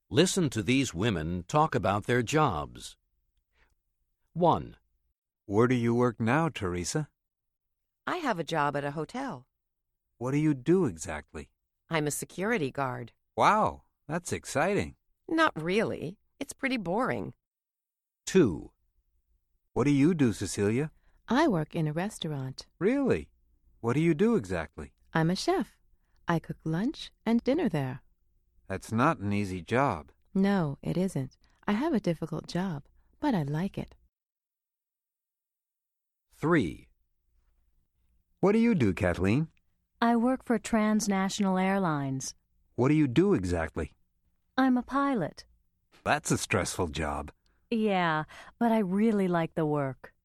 Listen to these women talk about their jobs. 1. Where do you work now, Teresa? I have a job at a hotel. What do you do exactly? I'm a security guard. Wow, that's exciting. Not really. It's pretty boring. 2. What do you do, Cecilia? I work in a restaurant. Really? What do you do exactly? I'm a chef. I cook lunch and dinner there. That's not an easy job. No, it isn't. I have a difficult job, but I like it. 3. What do you do, Kathleen? I work for Transnational Airlines. What do you do exactly? I'm a pilot. That's a stressful job. Yeah, but I really like the work.